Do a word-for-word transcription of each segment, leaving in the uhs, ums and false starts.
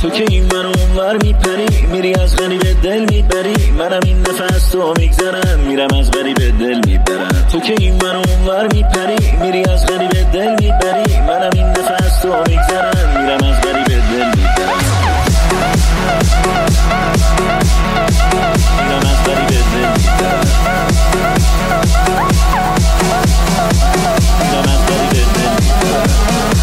تو که این منو اونور میپری، میری از غریب دل میبری، منم این نفس تو میگذرم، میرم از غریب دل میبرم. تو که این منو اونور میپری، میری از غریب دل میبری، منم این نفس تو میگذرم، میرم از غریب دل میبرم. میرم از غریب دل میبرم. میرم از غریب دل میبرم.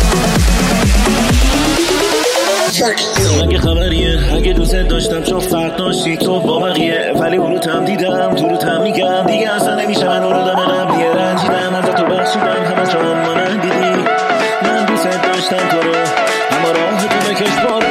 اگه خبریه، اگه دوست داشتم چون فرق داشتی تو با بقیه، ولی اروتم دیدم تو روتم میگم دیگه اصلا نمیشه من اورودم قبلیه. رنجیدم ازت تو بخشیدم همه جا من دیدی، من دوست داشتم تو رو اما راه تو بکش بارو.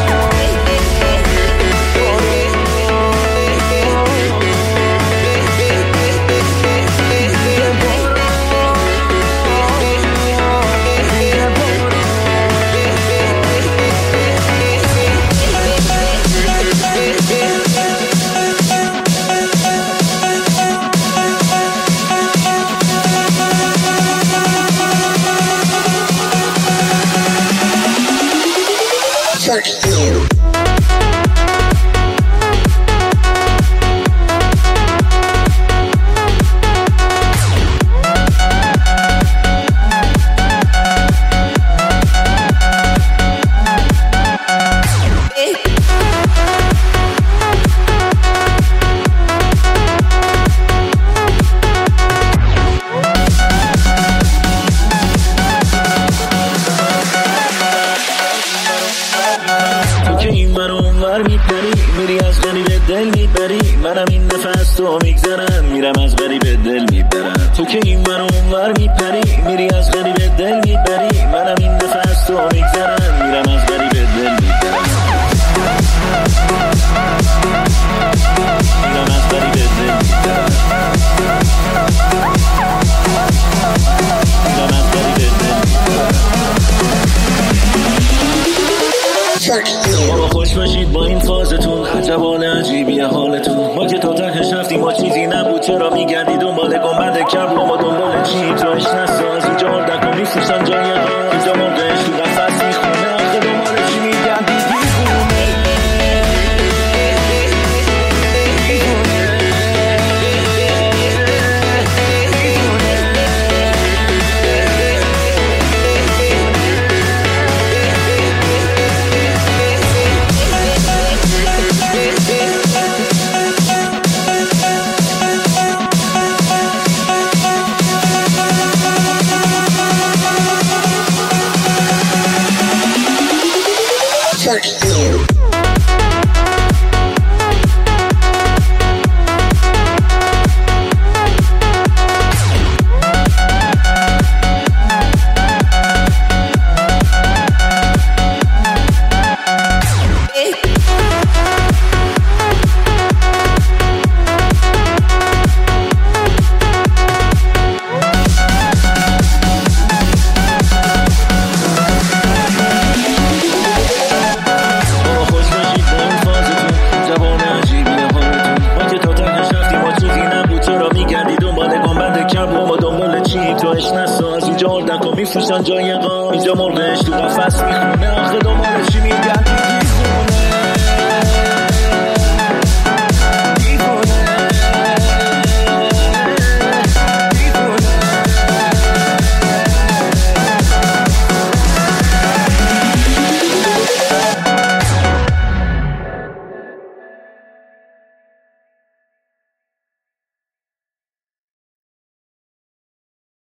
میری از غریب دل میبری، منم این نفس تو میگذرم، میرم از غریب دل میبرم. تو که این منو اونور میپری، میری از غریب دل میبری، منم این نفس تو میگذرم، میرم از غریب دل میبرم. میرم از غریب دل میبرم. میرم از غریب دل میبرم. بابا خوش باشید با این فازتون، عجب حال عجیبیه حالتون. ما که تا تهش رفتیم ما چیزی نبود، چرا میگردی دنبال گنبد کبر و ما دنبال چی؟ تو اشنست از اینجا اردک و میفروشن جای غیر، اینجا مرغش تو قفص میخونه، آخه دنبال چی میگردی دیوونه؟ تو اشنست از اینجا اردک و میفروشن جای غیر، اینجا مرغش تو قفص میخونه، آخه دنبال چی میگردی؟